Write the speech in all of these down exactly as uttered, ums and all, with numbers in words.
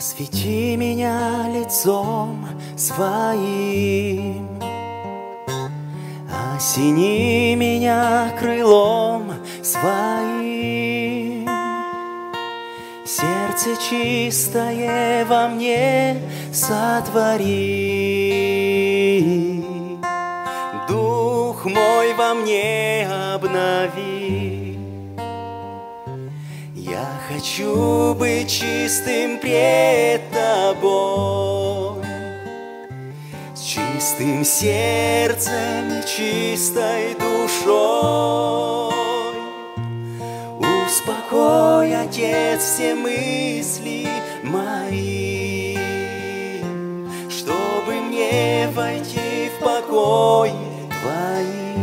Освети меня лицом своим, осени меня крылом своим. Сердце чистое во мне сотвори, дух мой во мне обнови. Я хочу быть чистым пред Тобой, с чистым сердцем и чистой душой. Успокой, Отец, все мысли мои, чтобы мне войти в покой Твои.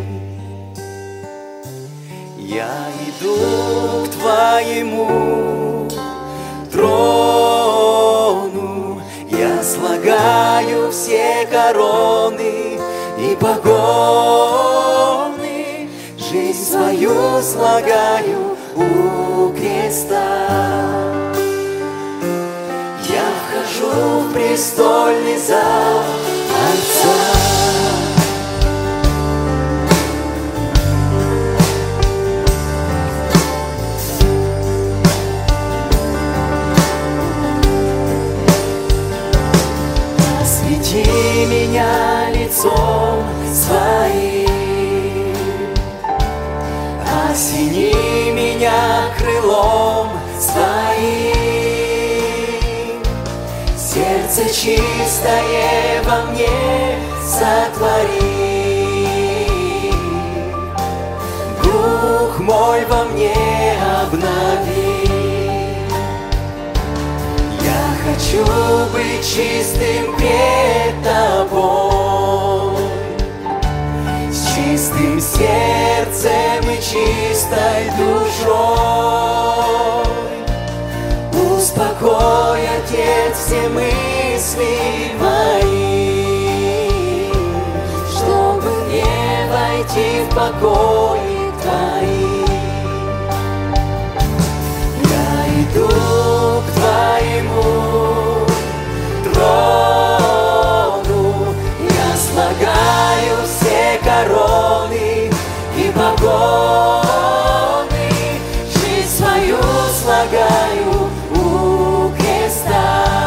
Я иду к Твоему трону, я слагаю все короны и погоны, жизнь свою слагаю у креста. Я вхожу в престольный зал Отца. Освети меня лицом своим, осени меня крылом своим. Сердце чистое во мне сотвори, дух мой во мне обнови. Я хочу быть чистым пред Тобой, с чистым сердцем и чистой душой. Успокой, Отец, все мысли мои, чтобы мне войти в покой Твои. Я иду к Твоему трону, я слагаю все короны и погоны, жизнь свою слагаю у креста.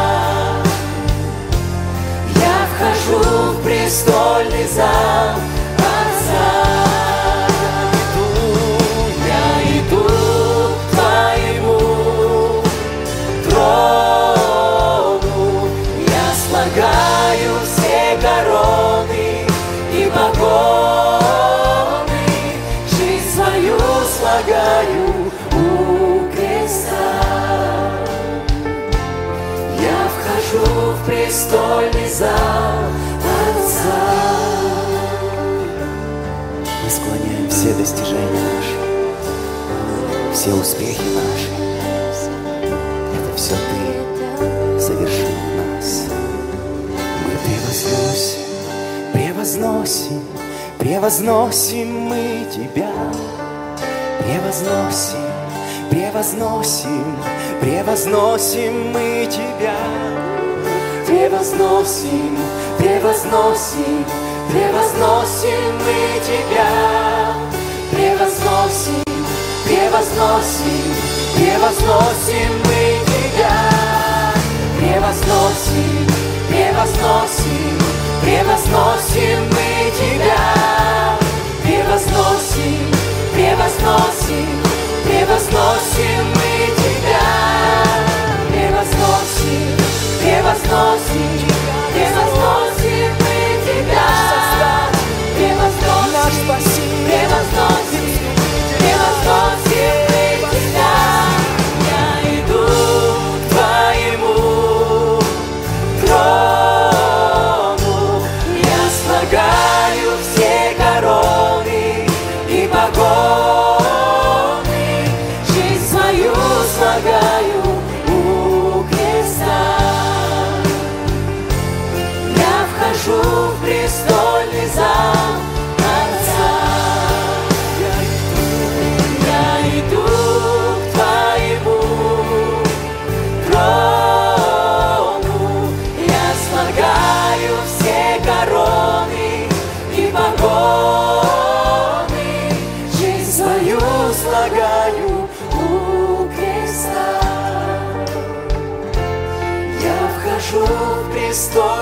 Я вхожу в престольный зал Отца. Я иду к Твоему трону, я слагаю все короны и погоны, жизнь свою слагаю у креста. Я вхожу в престольный зал Отца. Мы склоняем все достижения наши, все успехи наши. Это все Ты совершил в нас. Мы превозносим, превозносим, превозносим мы Тебя. Превозносим, превозносим, превозносим мы Тебя. Превозносим, превозносим, превозносим мы Тебя. Превозносим, превозносим, превозносим мы Тебя. Превозносим, превозносим, превозносим мы Тебя. Превозносим, превозносим, превозносим мы Тебя. Превозносим, превозносим, превозносим мы Тебя. Превозносим, наш Спаситель, превозносим, превозносим мы Тебя. Я иду к Твоему трону, я слагаю все короны и погоны, жизнь свою слагаю у креста.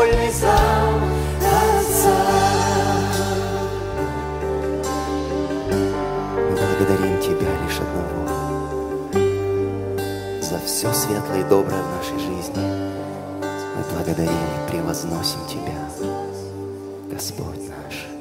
лица Отца. Мы благодарим Тебя лишь одного за все светлое и доброе в нашей жизни. Мы благодарим и превозносим Тебя, Господь наш.